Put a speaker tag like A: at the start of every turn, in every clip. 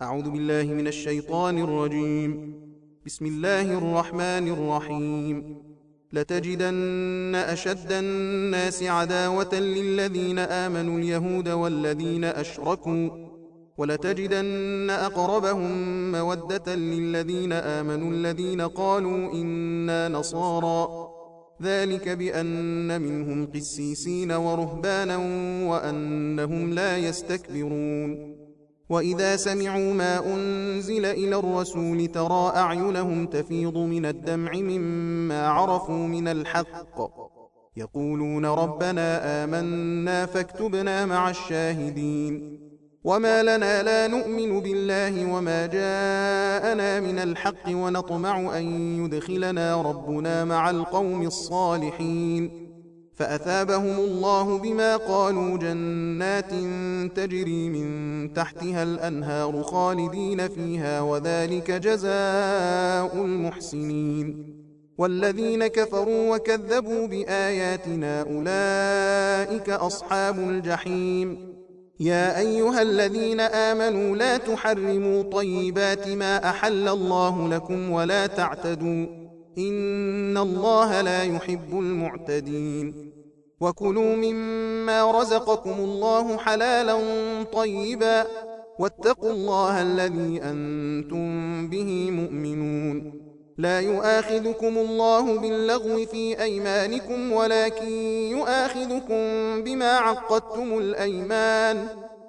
A: أعوذ بالله من الشيطان الرجيم. بسم الله الرحمن الرحيم. لتجدن أشد الناس عداوة للذين آمنوا اليهود والذين أشركوا، ولتجدن أقربهم مودة للذين آمنوا الذين قالوا إنا نصارى، ذلك بأن منهم قسيسين ورهبانا وأنهم لا يستكبرون. وإذا سمعوا ما أنزل إلى الرسول ترى أعينهم تفيض من الدمع مما عرفوا من الحق، يقولون ربنا آمنا فاكتبنا مع الشاهدين. وما لنا لا نؤمن بالله وما جاءنا من الحق ونطمع أن يدخلنا ربنا مع القوم الصالحين، فأثابهم الله بما قالوا جنات تجري من تحتها الأنهار خالدين فيها، وذلك جزاء المحسنين. والذين كفروا وكذبوا بآياتنا أولئك أصحاب الجحيم. يا أيها الذين آمنوا لا تحرموا طيبات ما أحل الله لكم ولا تعتدوا، إن الله لا يحب المعتدين. وكلوا مما رزقكم الله حلالا طيبا، واتقوا الله الذي أنتم به مؤمنون. لا يؤاخذكم الله باللغو في أيمانكم ولكن يؤاخذكم بما عقدتم الأيمان،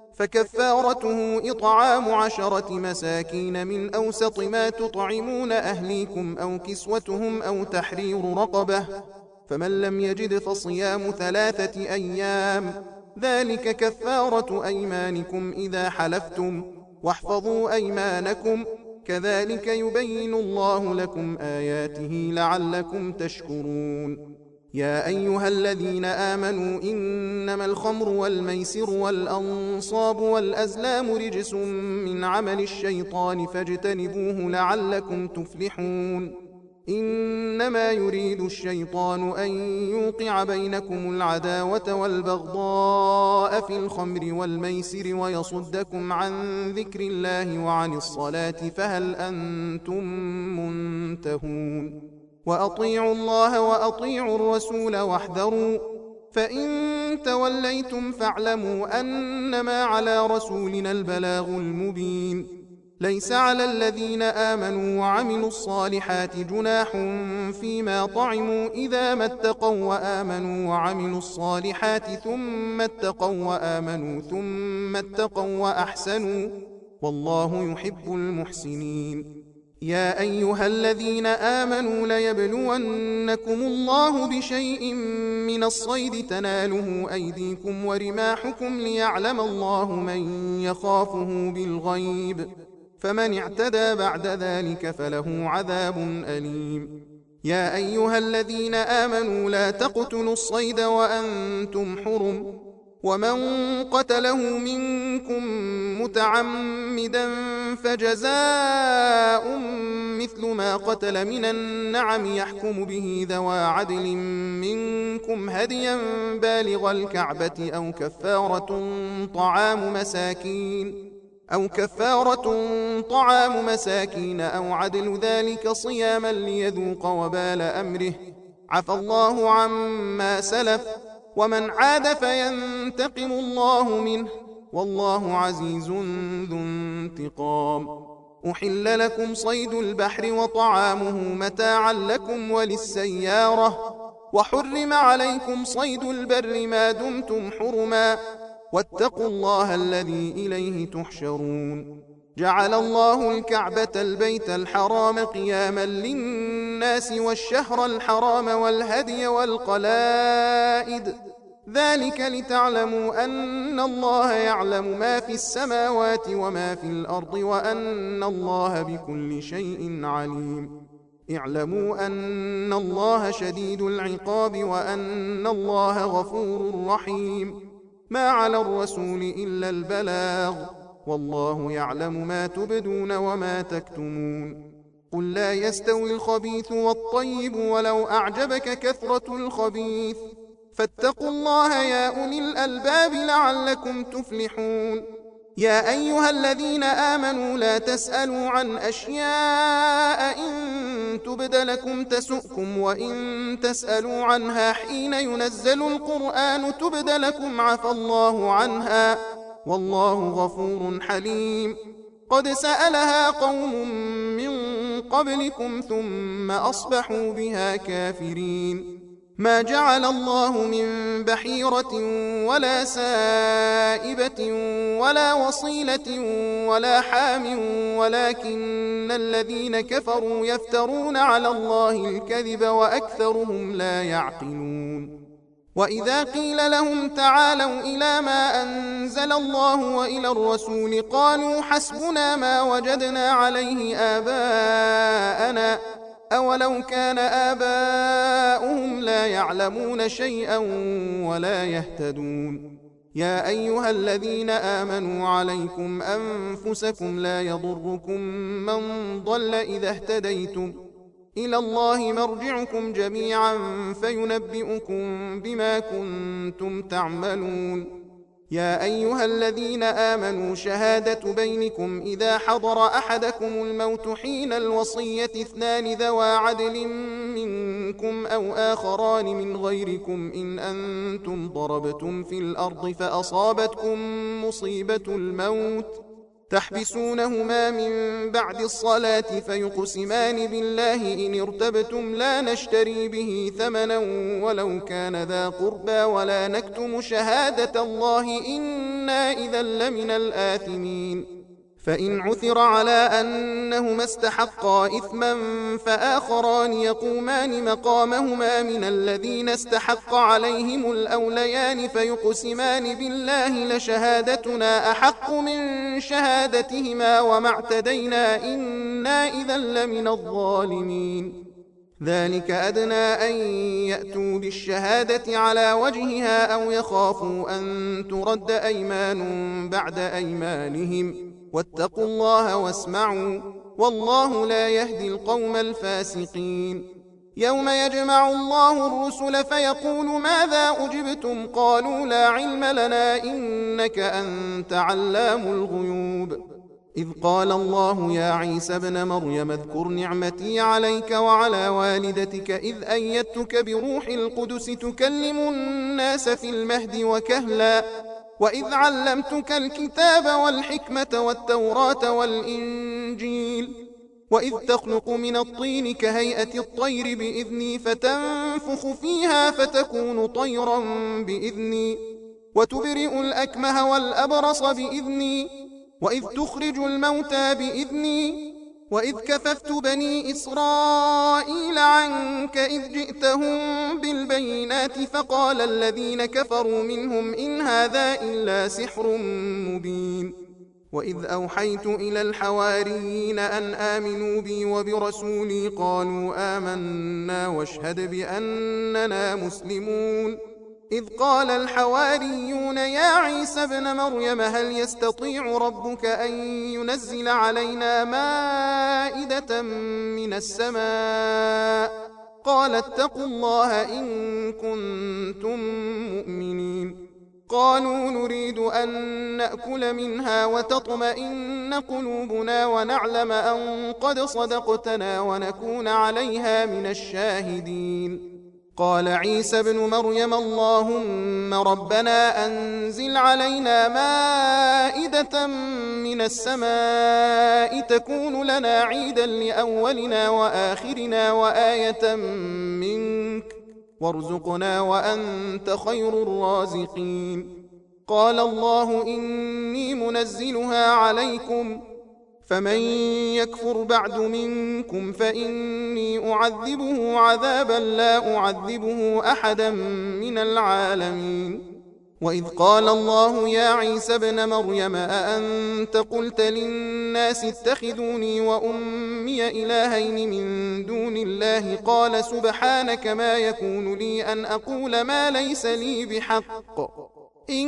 A: فكفارته إطعام 10 مساكين من أوسط ما تطعمون أهليكم أو كسوتهم أو تحرير رقبة، فمن لم يجد فصيام 3 أيام، ذلك كفارة أيمانكم إذا حلفتم، واحفظوا أيمانكم، كذلك يبين الله لكم آياته لعلكم تشكرون. يا أيها الذين آمنوا إنما الخمر والميسر والأنصاب والأزلام رجس من عمل الشيطان فاجتنبوه لعلكم تفلحون. إنما يريد الشيطان أن يوقع بينكم العداوة والبغضاء في الخمر والميسر ويصدكم عن ذكر الله وعن الصلاة، فهل أنتم منتهون؟ وأطيعوا الله وأطيعوا الرسول واحذروا، فإن توليتم فاعلموا أنما على رسولنا البلاغ المبين. ليس على الذين آمنوا وعملوا الصالحات جناح فيما طعموا إذا ما اتقوا وآمنوا وعملوا الصالحات ثم اتقوا وآمنوا ثم اتقوا وأحسنوا، والله يحب المحسنين. يا أيها الذين آمنوا ليبلونكم الله بشيء من الصيد تناله أيديكم ورماحكم ليعلم الله من يخافه بالغيب، فمن اعتدى بعد ذلك فله عذاب أليم. يا أيها الذين آمنوا لا تقتلوا الصيد وأنتم حرم، ومن قتله منكم متعمدا فجزاء مثل ما قتل من النعم يحكم به ذوى عدل منكم هديا بالغ الكعبة أو كفارة طعام مساكين أو عدل ذلك صياما ليذوق وبال أمره، عفى الله عما سلف، ومن عاد فينتقم الله منه، والله عزيز ذو انتقام. أحل لكم صيد البحر وطعامه متاعا لكم وللسيارة، وحرم عليكم صيد البر ما دمتم حرما، واتقوا الله الذي إليه تحشرون. جعل الله الكعبة البيت الحرام قياما للناس والشهر الحرام والهدي والقلائد، ذلك لتعلموا أن الله يعلم ما في السماوات وما في الأرض وأن الله بكل شيء عليم. اعلموا أن الله شديد العقاب وأن الله غفور رحيم. ما على الرسول إلا البلاغ، والله يعلم ما تبدون وما تكتمون. قل لا يستوي الخبيث والطيب ولو أعجبك كثرة الخبيث، فاتقوا الله يا أولي الألباب لعلكم تفلحون. يا أيها الذين آمنوا لا تسألوا عن أشياء إن تبد لكم تسؤكم وإن تسألوا عنها حين ينزل القرآن تبد لكم عفى الله عنها والله غفور حليم. قد سألها قوم من قبلكم ثم أصبحوا بها كافرين. ما جعل الله من بحيرة ولا سائبة ولا وصيلة ولا حام ولكن الذين كفروا يفترون على الله الكذب وأكثرهم لا يعقلون. وإذا قيل لهم تعالوا إلى ما أنزل الله وإلى الرسول قالوا حسبنا ما وجدنا عليه آباءنا أولو كان آباؤهم لا يعلمون شيئا ولا يهتدون. يا أيها الذين آمنوا عليكم أنفسكم لا يضركم من ضل إذا اهتديتم إلى الله مرجعكم جميعا فينبئكم بما كنتم تعملون. يا أيها الذين آمنوا شهادة بينكم إذا حضر أحدكم الموت حين الوصية اثنان ذوى عدل منكم أو آخران من غيركم إن أنتم ضربتم في الأرض فأصابتكم مصيبة الموت تحبسونهما من بعد الصلاة فيقسمان بالله إن ارتبتم لا نشتري به ثمنا ولو كان ذا قربى ولا نكتم شهادة الله إنا إذا لمن الآثمين. فإن عثر على أنهما استحقا إثما فآخران يقومان مقامهما من الذين استحق عليهم الأوليان فيقسمان بالله لشهادتنا أحق من شهادتهما وما اعتدينا إنا إذا لمن الظالمين. ذلك أدنى أن يأتوا بالشهادة على وجهها أو يخافوا أن ترد أيمان بعد أيمانهم واتقوا الله واسمعوا والله لا يهدي القوم الفاسقين. يوم يجمع الله الرسل فيقول ماذا أجبتم قالوا لا علم لنا إنك أنت علام الغيوب. إذ قال الله يا عيسى ابن مريم اذكر نعمتي عليك وعلى والدتك إذ أيدتك بروح القدس تكلم الناس في المهد وكهلا وإذ علمتك الكتاب والحكمة والتوراة والإنجيل وإذ تخلق من الطين كهيئة الطير بإذني فتنفخ فيها فتكون طيرا بإذني وتبرئ الأكمه والأبرص بإذني وإذ تخرج الموتى بإذني وإذ كففت بني إسرائيل عنك إذ جئتهم بالبينات فقال الذين كفروا منهم إن هذا إلا سحر مبين. وإذ أوحيت إلى الحواريين أن آمنوا بي وبرسولي قالوا آمنا واشهد بأننا مسلمون. إذ قال الحواريون يا عيسى ابن مريم هل يستطيع ربك أن ينزل علينا مائدة من السماء قال اتقوا الله إن كنتم مؤمنين. قالوا نريد أن نأكل منها وتطمئن قلوبنا ونعلم أن قد صدقتنا ونكون عليها من الشاهدين. قال عيسى ابن مريم اللهم ربنا أنزل علينا مائدة من السماء تكون لنا عيدا لأولنا وآخرنا وآية منك وارزقنا وأنت خير الرازقين. قال الله إني منزلها عليكم فمن يكفر بعد منكم فإني أعذبه عذابا لا أعذبه أحدا من العالمين. وإذ قال الله يا عيسى ابن مريم أأنت قلت للناس اتخذوني وأمي إلهين من دون الله قال سبحانك ما يكون لي أن أقول ما ليس لي بحق إن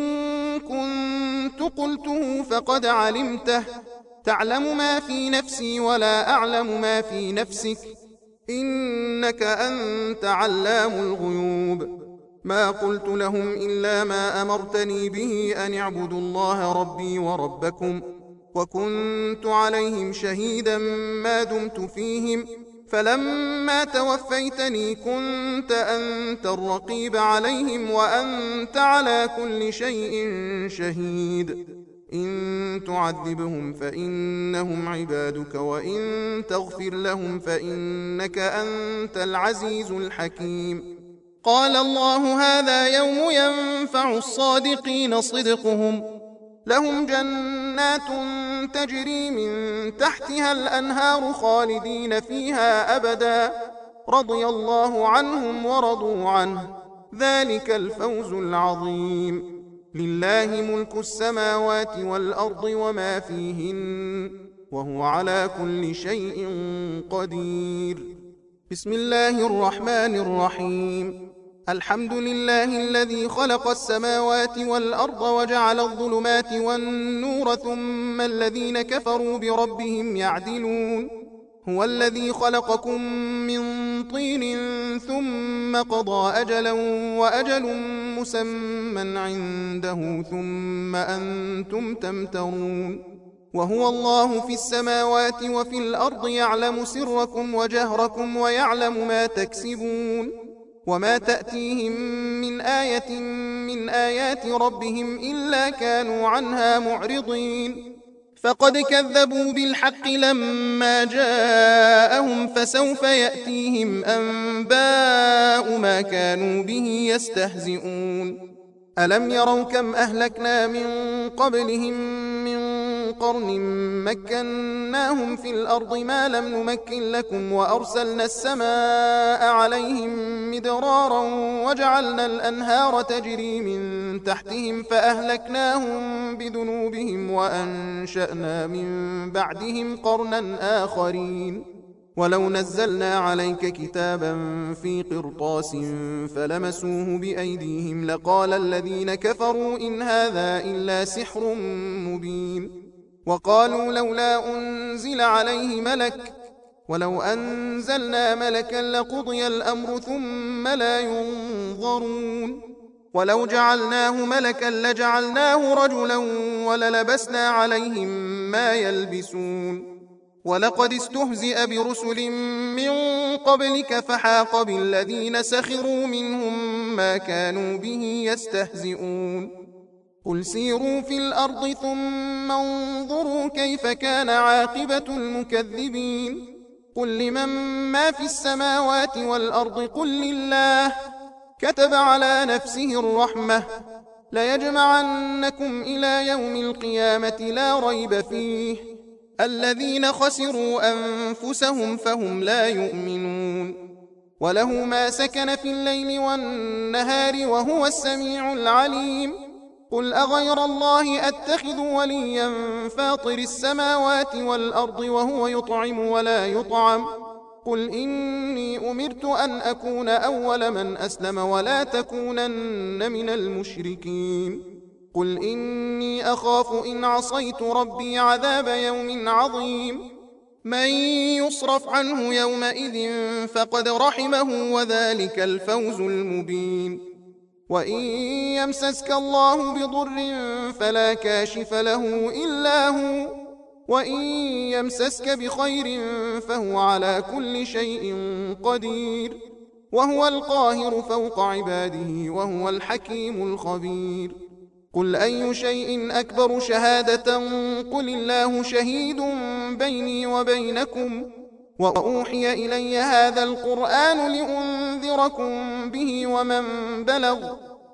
A: كنت قلته فقد علمته تعلم ما في نفسي ولا أعلم ما في نفسك إنك أنت علام الغيوب. ما قلت لهم إلا ما أمرتني به أن اعبدوا الله ربي وربكم وكنت عليهم شهيدا ما دمت فيهم فلما توفيتني كنت أنت الرقيب عليهم وأنت على كل شيء شهيد إن تعذبهم فإنهم عبادك وإن تغفر لهم فإنك أنت العزيز الحكيم. قال الله هذا يوم ينفع الصادقين صدقهم لهم جنات تجري من تحتها الأنهار خالدين فيها أبدا رضي الله عنهم ورضوا عنه ذلك الفوز العظيم. لله ملك السماوات والأرض وما فيهن وهو على كل شيء قدير. بسم الله الرحمن الرحيم. الحمد لله الذي خلق السماوات والأرض وجعل الظلمات والنور ثم الذين كفروا بربهم يعدلون. هو الذي خلقكم من طين ثم قضى أجلا وأجل مسمى عنده ثم أنتم تمترون. وهو الله في السماوات وفي الأرض يعلم سركم وجهركم ويعلم ما تكسبون وما تأتيهم من آية من آيات ربهم إلا كانوا عنها معرضين. فقد كذبوا بالحق لما جاءهم فسوف يأتيهم أنباء ما كانوا به يستهزئون. ألم يروا كم أهلكنا من قبلهم من قرن مكناهم في الأرض ما لم نمكن لكم وأرسلنا السماء عليهم مدرارا وجعلنا الأنهار تجري من تحتهم فأهلكناهم بذنوبهم وأنشأنا من بعدهم قرنا آخرين. ولو نزلنا عليك كتابا في قرطاس فلمسوه بأيديهم لقال الذين كفروا إن هذا إلا سحر مبين. وقالوا لولا أنزل عليه ملك ولو أنزلنا ملكا لقضي الأمر ثم لا ينظرون. ولو جعلناه ملكا لجعلناه رجلا وللبسنا عليهم ما يلبسون. ولقد استهزئ برسل من قبلك فحاق بالذين سخروا منهم ما كانوا به يستهزئون. قل سيروا في الأرض ثم انظروا كيف كان عاقبة المكذبين. قل لمن ما في السماوات والأرض قل لله كتب على نفسه الرحمة ليجمعنكم إلى يوم القيامة لا ريب فيه الذين خسروا أنفسهم فهم لا يؤمنون. وله ما سكن في الليل والنهار وهو السميع العليم. قل أغير الله أتخذ وليا فاطر السماوات والأرض وهو يطعم ولا يطعم قل إني أمرت أن أكون أول من أسلم ولا تكونن من المشركين. قل إني أخاف إن عصيت ربي عذاب يوم عظيم. من يصرف عنه يومئذ فقد رحمه وذلك الفوز المبين. وإن يمسسك الله بضر فلا كاشف له إلا هو وإن يمسسك بخير فهو على كل شيء قدير وهو القاهر فوق عباده وهو الحكيم الخبير. قل أي شيء أكبر شهادة قل الله شهيد بيني وبينكم وأوحي إلي هذا القرآن لأنذركم به ومن بلغ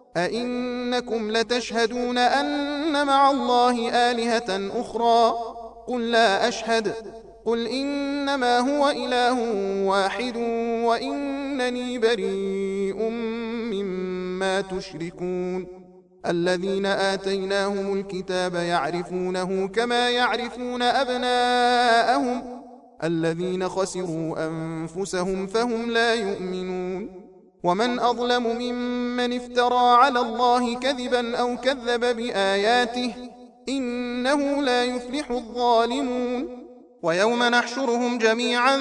A: أئنكم لتشهدون أن مع الله آلهة أخرى قل لا أشهد قل إنما هو إله واحد وإنني بريء مما تشركون. الذين آتيناهم الكتاب يعرفونه كما يعرفون أبناءهم الذين خسروا أنفسهم فهم لا يؤمنون. ومن أظلم ممن افترى على الله كذبا أو كذب بآياته إنه لا يفلح الظالمون. ويوم نحشرهم جميعا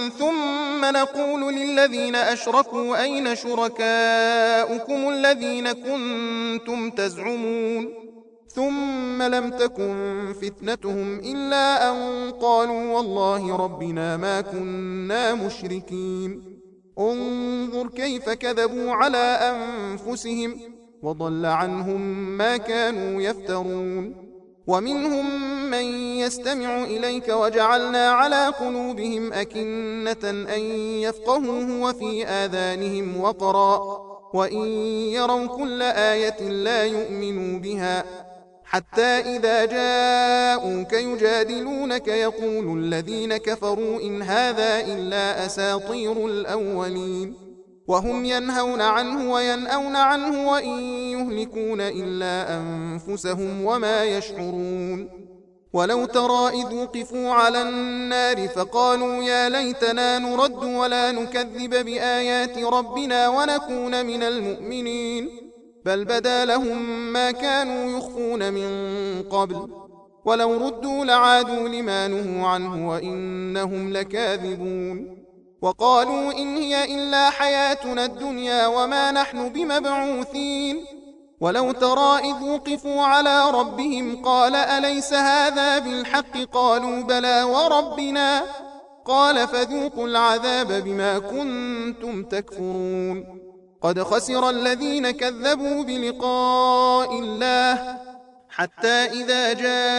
A: ثم نقول للذين أشركوا أين شركاؤكم الذين كنتم تزعمون ثم لم تكن فتنتهم إلا أن قالوا والله ربنا ما كنا مشركين انظر كيف كذبوا على أنفسهم وضل عنهم ما كانوا يفترون ومنهم من يستمع إليك وجعلنا على قلوبهم أكنة أن يفقهوه وفي آذانهم وقرا وإن يروا كل آية لا يؤمنوا بها حتى إذا جاءوك يجادلونك يقول الذين كفروا إن هذا إلا أساطير الأولين وهم ينهون عنه وينأون عنه وإن يهلكون إلا أنفسهم وما يشعرون ولو ترى إذ وقفوا على النار فقالوا يا ليتنا نرد ولا نكذب بآيات ربنا ونكون من المؤمنين بل بدا لهم ما كانوا يخفون من قبل ولو ردوا لعادوا لما نهوا عنه وإنهم لكاذبون وقالوا إن هي إلا حياتنا الدنيا وما نحن بمبعوثين ولو ترى إذ وقفوا على ربهم قال أليس هذا بالحق قالوا بلى وربنا قال فذوقوا العذاب بما كنتم تكفرون قد خسر الذين كذبوا بلقاء الله حتى إذا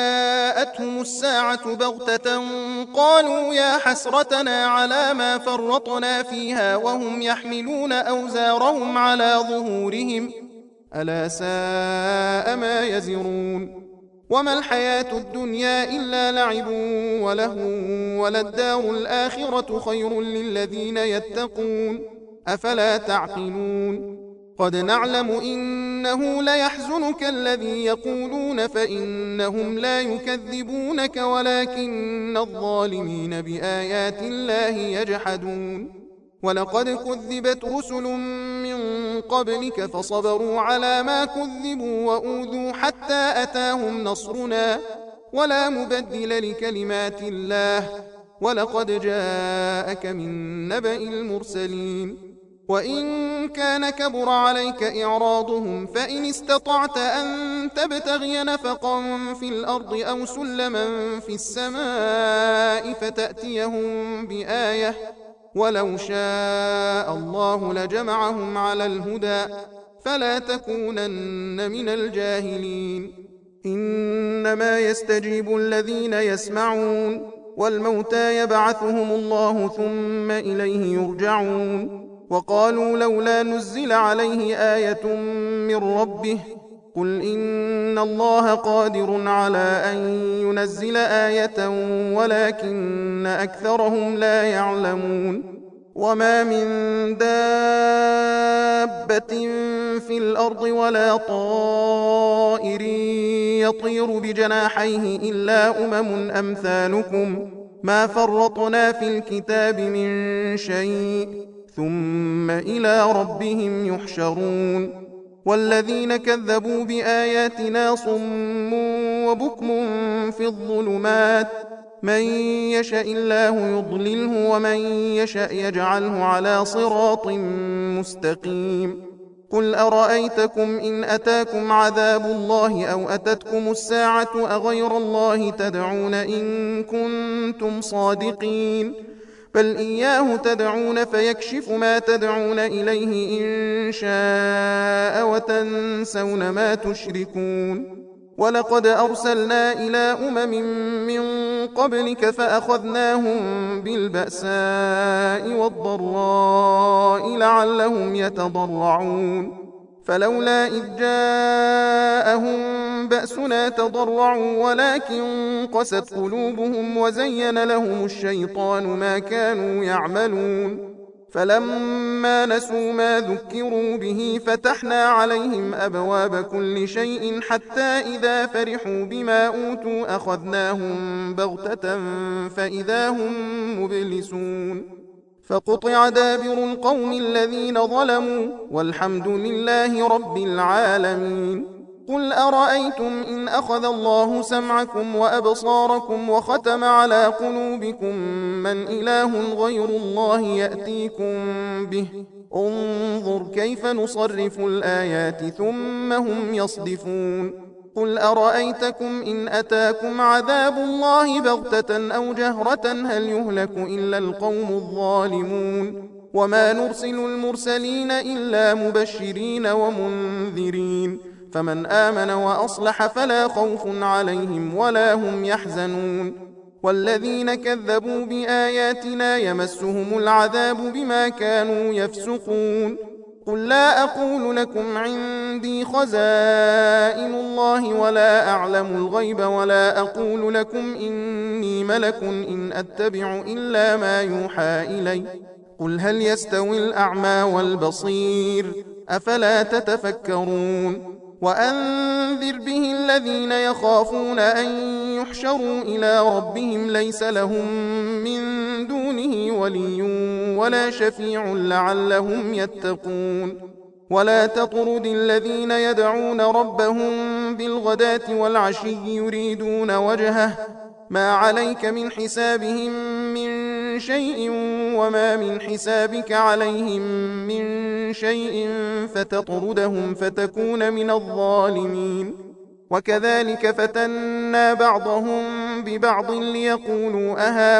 A: جاءتهم الساعة بغتة قالوا يا حسرتنا على ما فرطنا فيها وهم يحملون أوزارهم على ظهورهم ألا ساء ما يزرون وما الحياة الدنيا إلا لعب ولهو وللدار الآخرة خير للذين يتقون أفلا تعقلون قد نعلم إنه ليحزنك الذي يقولون فإنهم لا يكذبونك ولكن الظالمين بآيات الله يجحدون ولقد كذبت رسل من قبلك فصبروا على ما كذبوا وأوذوا حتى أتاهم نصرنا ولا مبدل لكلمات الله ولقد جاءك من نبأ المرسلين وإن كان كبر عليك إعراضهم فإن استطعت أن تبتغي نفقا في الأرض أو سلما في السماء فتأتيهم بآية ولو شاء الله لجمعهم على الهدى فلا تكونن من الجاهلين إنما يستجيب الذين يسمعون والموتى يبعثهم الله ثم إليه يرجعون وقالوا لولا نزل عليه آية من ربه قل إن الله قادر على أن ينزل آية ولكن أكثرهم لا يعلمون وما من دابة في الأرض ولا طائر يطير بجناحيه إلا أمثالكم ما فرطنا في الكتاب من شيء ثم إلى ربهم يحشرون والذين كذبوا بآياتنا صم وبكم في الظلمات من يشاء الله يضلله ومن يشاء يجعله على صراط مستقيم قل أرأيتكم إن أتاكم عذاب الله أو أتتكم الساعة أغير الله تدعون إن كنتم صادقين بل إياه تدعون فيكشف ما تدعون إليه إن شاء وتنسون ما تشركون ولقد أرسلنا إلى من قبلك فأخذناهم بالبأساء والضراء لعلهم يتضرعون فلولا إذ جاءهم بأسنا تضرعوا ولكن قست قلوبهم وزين لهم الشيطان ما كانوا يعملون فلما نسوا ما ذكروا به فتحنا عليهم أبواب كل شيء حتى إذا فرحوا بما أوتوا أخذناهم بغتة فإذا هم مبلسون فقطع دابر القوم الذين ظلموا والحمد لله رب العالمين قل أرأيتم إن أخذ الله سمعكم وأبصاركم وختم على قلوبكم من إله غير الله يأتيكم به انظر كيف نصرف الآيات ثم هم يصدفون قل أرأيتكم إن أتاكم عذاب الله بغتة أو جهرة هل يهلك إلا القوم الظالمون وما نرسل المرسلين إلا مبشرين ومنذرين فمن آمن وأصلح فلا خوف عليهم ولا هم يحزنون والذين كذبوا بآياتنا يمسهم العذاب بما كانوا يفسقون قل لا أقول لكم عندي خزائن الله ولا أعلم الغيب ولا أقول لكم إني ملك إن أتبع إلا ما يوحى إلي قل هل يستوي الأعمى والبصير أفلا تتفكرون وأنذر به الذين يخافون أن يحشروا إلى ربهم ليس لهم من دونه ولي ولا شفيع لعلهم يتقون ولا تطرد الذين يدعون ربهم بالغداة والعشي يريدون وجهه ما عليك من حسابهم من شيء وما من حسابك عليهم من شيء فتطردهم فتكون من الظالمين وكذلك فتنا بعضهم ببعض ليقولوا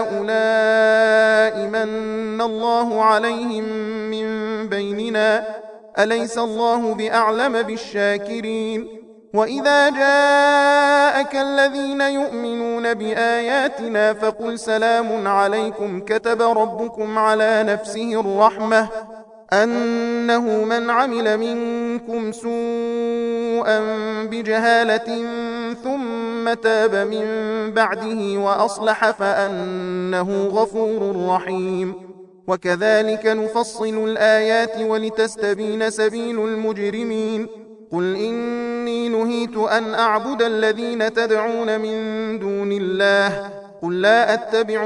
A: أهؤلاء من الله عليهم من بيننا أليس الله بأعلم بالشاكرين وإذا جاءك الذين يؤمنون بآياتنا فقل سلام عليكم كتب ربكم على نفسه الرحمة أنه من عمل منكم سوءا بجهالة ثم تاب من بعده وأصلح فأنه غفور رحيم وكذلك نفصل الآيات ولتستبين سبيل المجرمين قل إني نهيت أن أعبد الذين تدعون من دون الله قل لا أتبع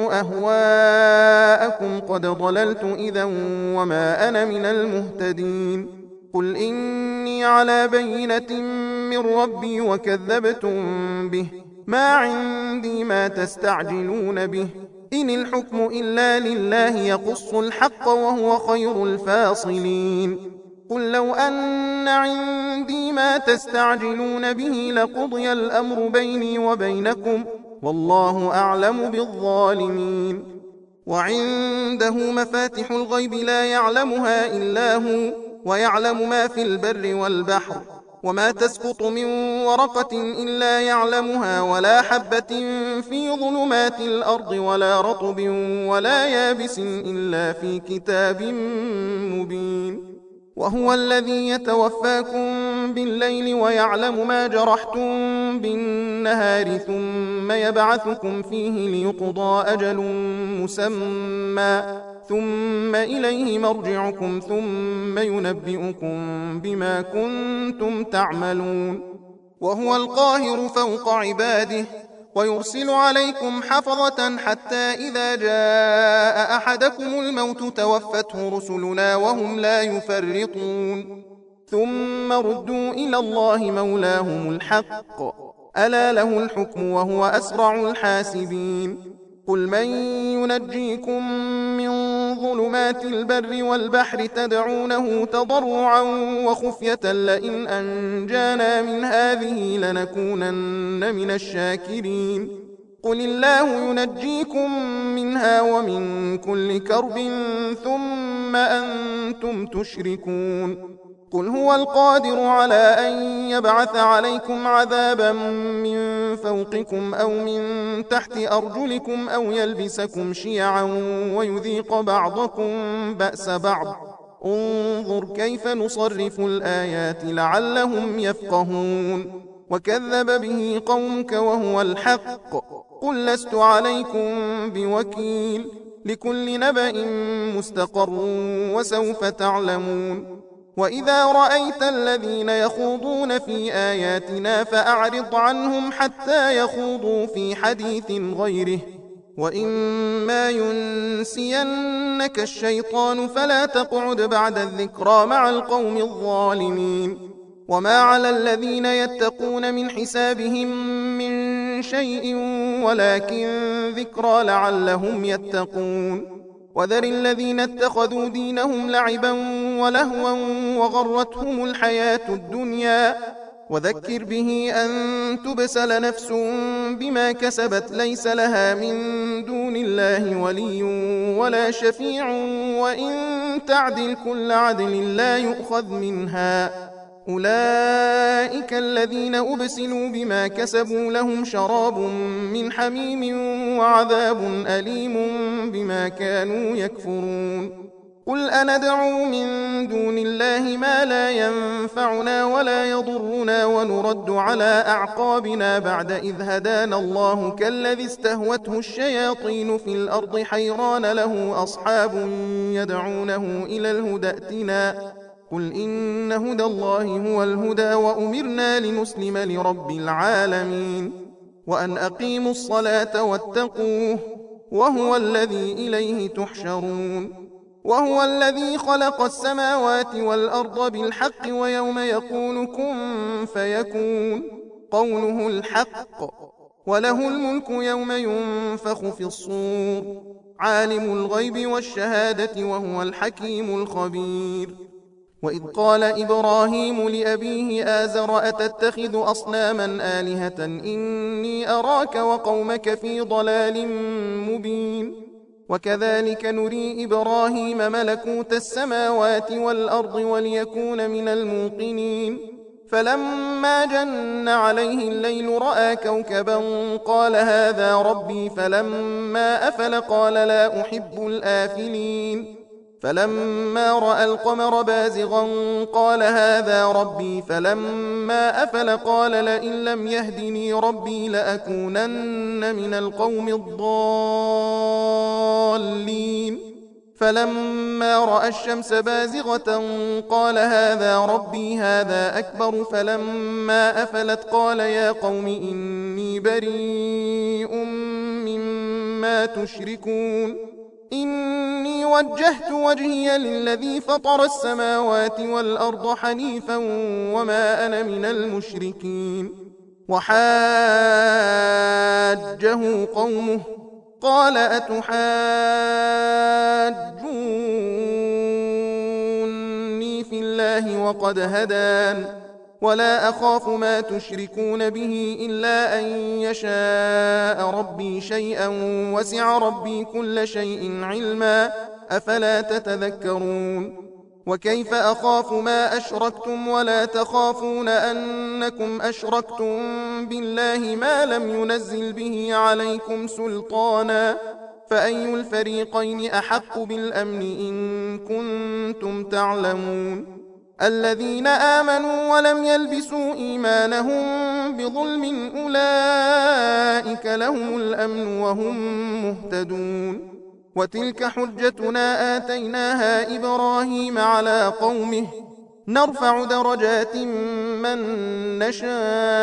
A: أهواءكم قد ضللت إذا وما أنا من المهتدين قل إني على بينة من ربي وكذبتم به ما عندي ما تستعجلون به إن الحكم إلا لله يقص الحق وهو خير الفاصلين قل لو أن عندي ما تستعجلون به لقضي الأمر بيني وبينكم والله أعلم بالظالمين وعنده مفاتح الغيب لا يعلمها إلا هو ويعلم ما في البر والبحر وما تسقط من ورقة إلا يعلمها ولا حبة في ظلمات الأرض ولا رطب ولا يابس إلا في كتاب مبين وهو الذي يتوفاكم بالليل ويعلم ما جرحتم بالنهار ثم يبعثكم فيه ليقضى أجل مسمى ثم إليه مرجعكم ثم ينبئكم بما كنتم تعملون وهو القاهر فوق عباده ويرسل عليكم حفظة حتى إذا جاء أحدكم الموت توفته رسلنا وهم لا يفرطون ثم ردوا إلى الله مولاهم الحق ألا له الحكم وهو أسرع الحاسبين قل من ينجيكم من ظلمات البر والبحر تدعونه تضرعا وخفية لئن أنجانا من هذه لنكونن من الشاكرين قل الله ينجيكم منها ومن كل كرب ثم أنتم تشركون قل هو القادر على أن يبعث عليكم عذابا من فوقكم أو من تحت أرجلكم أو يلبسكم شيعا ويذيق بعضكم بأس بعض انظر كيف نصرف الآيات لعلهم يفقهون وكذب به قومك وهو الحق قل لست عليكم بوكيل لكل نبأ مستقر وسوف تعلمون وإذا رأيت الذين يخوضون في آياتنا فأعرض عنهم حتى يخوضوا في حديث غيره وإما ينسينك الشيطان فلا تقعد بعد الذكرى مع القوم الظالمين وما على الذين يتقون من حسابهم من شيء ولكن ذكرى لعلهم يتقون وذر الذين اتخذوا دينهم لعبا ولهوا وغرتهم الحياة الدنيا وذكر به أن تبسل نفس بما كسبت ليس لها من دون الله ولي ولا شفيع وإن تعدل كل عدل لا يؤخذ منها أولئك الذين أبسلوا بما كسبوا لهم شراب من حميم وعذاب أليم بما كانوا يكفرون قل أندعو من دون الله ما لا ينفعنا ولا يضرنا ونرد على أعقابنا بعد إذ هدانا الله كالذي استهوته الشياطين في الأرض حيران له أصحاب يدعونه إلى الهدى ائتنا قل إن هدى الله هو الهدى وأمرنا لنسلم لرب العالمين وأن أقيموا الصلاة واتقوه وهو الذي إليه تحشرون وهو الذي خلق السماوات والأرض بالحق ويوم يقول كن فيكون قوله الحق وله الملك يوم ينفخ في الصور عالم الغيب والشهادة وهو الحكيم الخبير وإذ قال إبراهيم لأبيه آزر أتتخذ أصناما آلهة إني أراك وقومك في ضلال مبين وكذلك نري إبراهيم ملكوت السماوات والأرض وليكون من الموقنين فلما جن عليه الليل رأى كوكبا قال هذا ربي فلما أفل قال لا أحب الآفلين فلما رأى القمر بازغا قال هذا ربي فلما أفل قال لئن لم يهدني ربي لأكونن من القوم الضالين فلما رأى الشمس بازغة قال هذا ربي هذا أكبر فلما أفلت قال يا قوم إني بريء مما تشركون إني وجهت وجهي للذي فطر السماوات والأرض حنيفا وما أنا من المشركين وحاجه قومه قال أتحاجوني في الله وقد هدان ولا أخاف ما تشركون به إلا أن يشاء ربي شيئا وسع ربي كل شيء علما أفلا تتذكرون وكيف أخاف ما أشركتم ولا تخافون أنكم أشركتم بالله ما لم ينزل به عليكم سلطانا فأي الفريقين أحق بالأمن إن كنتم تعلمون الذين آمنوا ولم يلبسوا إيمانهم بظلم أولئك لهم الأمن وهم مهتدون وتلك حجتنا آتيناها إبراهيم على قومه نرفع درجات من نشاء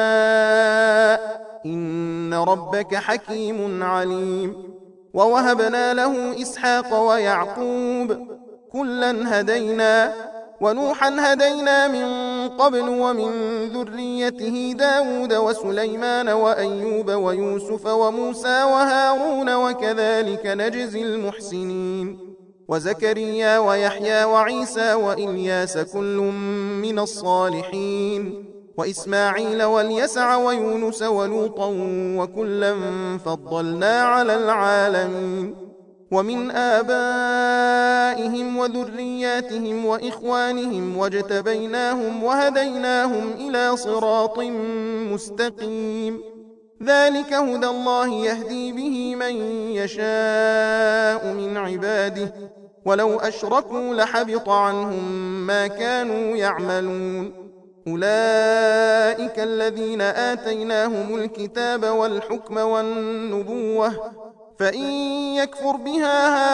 A: إن ربك حكيم عليم ووهبنا له إسحاق ويعقوب كلا هدينا ونوحا هدينا من قبل ومن ذريته داود وسليمان وأيوب ويوسف وموسى وهارون وكذلك نجزي المحسنين وزكريا ويحيى وعيسى وإلياس كل من الصالحين وإسماعيل واليسع ويونس ولوطا وكلا فضلنا على العالمين ومن آبائهم وذرياتهم وإخوانهم واجتبيناهم وهديناهم إلى صراط مستقيم ذلك هدى الله يهدي به من يشاء من عباده ولو أشركوا لحبط عنهم ما كانوا يعملون أولئك الذين آتيناهم الكتاب والحكم والنبوة فإن يكفر بها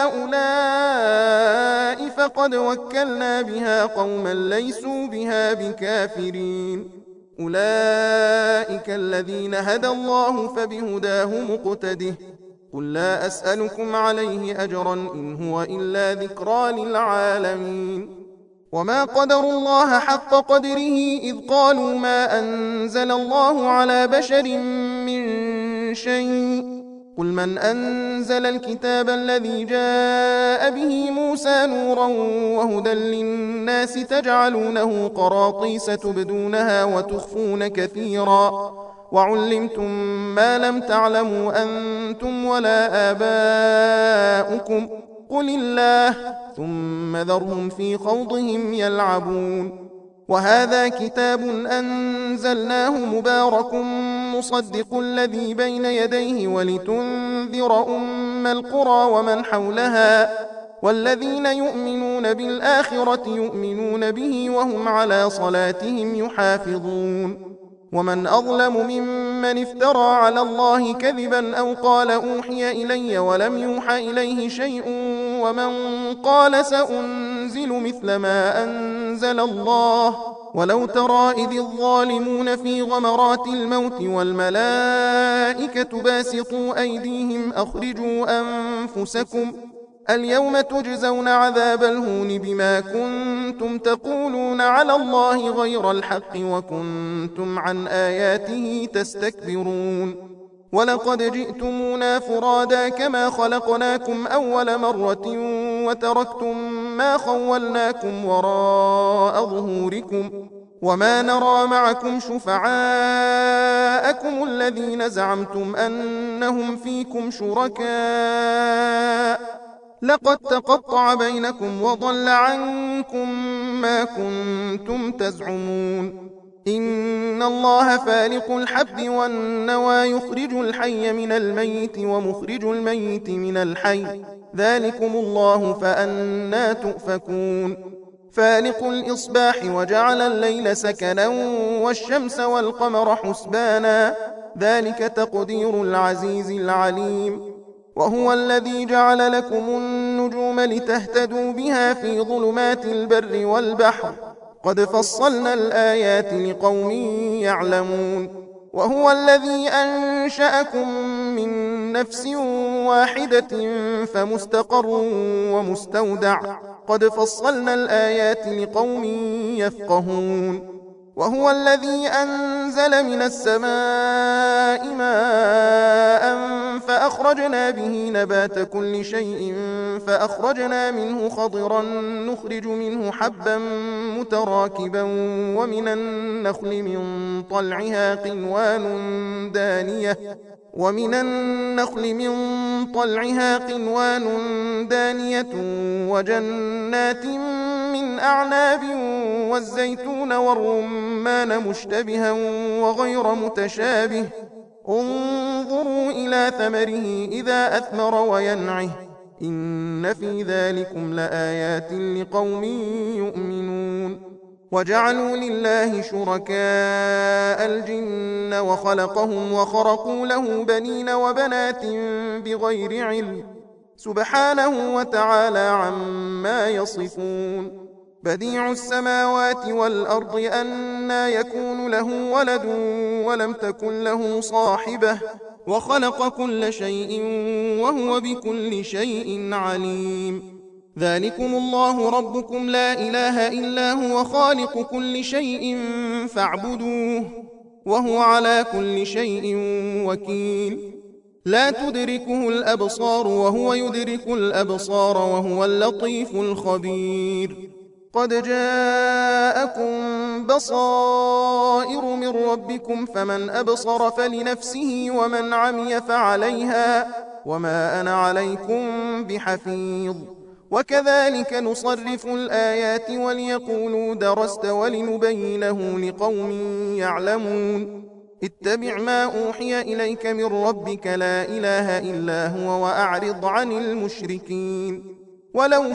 A: هؤلاء فقد وكلنا بها قوما ليسوا بها بكافرين أولئك الذين هدى الله فبهداه مقتده قل لا أسألكم عليه أجرا إن هو إلا ذكرى للعالمين وما قدروا الله حق قدره إذ قالوا ما أنزل الله على بشر من شيء قل من أنزل الكتاب الذي جاء به موسى نورا وهدى للناس تجعلونه قراطيس تبدونها وتخفون كثيرا وعلمتم ما لم تعلموا أنتم ولا آباؤكم قل الله ثم ذرهم في خوضهم يلعبون وهذا كتاب أنزلناه مبارك مصدق الذي بين يديه ولتنذر أم القرى ومن حولها والذين يؤمنون بالآخرة يؤمنون به وهم على صلاتهم يحافظون ومن أظلم ممن افترى على الله كذبا أو قال أوحي إلي ولم يوحى إليه شيء ومن قال سأنزل مثل ما أنزل الله ولو ترى إذ الظالمون في غمرات الموت والملائكة باسطوا أيديهم أخرجوا أنفسكم اليوم تجزون عذاب الهون بما كنتم تقولون على الله غير الحق وكنتم عن آياته تستكبرون ولقد جئتمونا فرادا كما خلقناكم أول مرة وتركتم ما خولناكم وراء ظهوركم وما نرى معكم شفعاءكم الذين زعمتم أنهم فيكم شركاء لقد تقطع بينكم وضل عنكم ما كنتم تزعمون إن الله فالق الحب والنوى يخرج الحي من الميت ومخرج الميت من الحي ذلكم الله فأنا تؤفكون فالق الإصباح وجعل الليل سكنا والشمس والقمر حسبانا ذلك تقدير العزيز العليم وهو الذي جعل لكم النجوم لتهتدوا بها في ظلمات البر والبحر قد فصلنا الآيات لقوم يعلمون وهو الذي أنشأكم من نفس واحدة فمستقر ومستودع قد فصلنا الآيات لقوم يفقهون وهو الذي أنزل من السماء ماء فأخرجنا به نبات كل شيء فأخرجنا منه خضرا نخرج منه حبا متراكبا ومن النخل من طلعها قنوان دانية وجنات من أعناب والزيتون والرمان مشتبها وغير متشابه انظروا إلى ثمره إذا أثمر وينعه إن في ذلكم لآيات لقوم يؤمنون وجعلوا لله شركاء الجن وخلقهم وخرقوا له بنين وبنات بغير علم سبحانه وتعالى عما يصفون بديع السماوات والأرض أنى يكون له ولد ولم تكن له صاحبة وخلق كل شيء وهو بكل شيء عليم ذلكم الله ربكم لا إله إلا هو خالق كل شيء فاعبدوه وهو على كل شيء وكيل لا تدركه الأبصار وهو يدرك الأبصار وهو اللطيف الخبير قد جاءكم بصائر من ربكم فمن أبصر فلنفسه ومن عمي فعليها وما أنا عليكم بحفيظ وكذلك نصرف الآيات وليقولوا درست ولنبينه لقوم يعلمون اتبع ما أوحي إليك من ربك لا إله إلا هو وأعرض عن المشركين ولو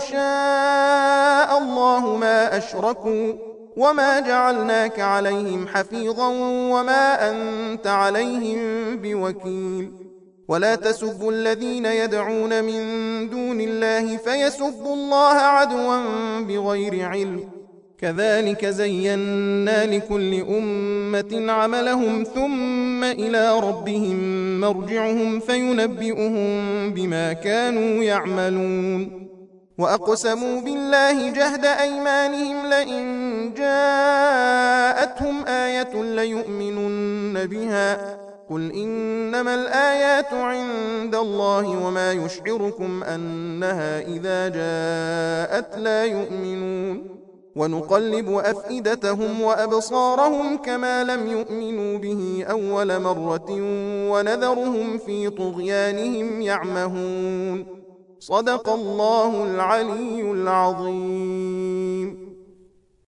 A: شاء الله ما أشركوا وما جعلناك عليهم حفيظا وما أنت عليهم بوكيل ولا تسبوا الذين يدعون من دون الله فيسبوا الله عدوا بغير علم كذلك زينا لكل أمة عملهم ثم إلى ربهم مرجعهم فينبئهم بما كانوا يعملون وأقسموا بالله جهد أيمانهم لئن جاءتهم آية ليؤمنن بها قل إنما الآيات عند الله وما يشعركم أنها إذا جاءت لا يؤمنون ونقلب أفئدتهم وأبصارهم كما لم يؤمنوا به أول مرة ونذرهم في طغيانهم يعمهون صدق الله العلي العظيم.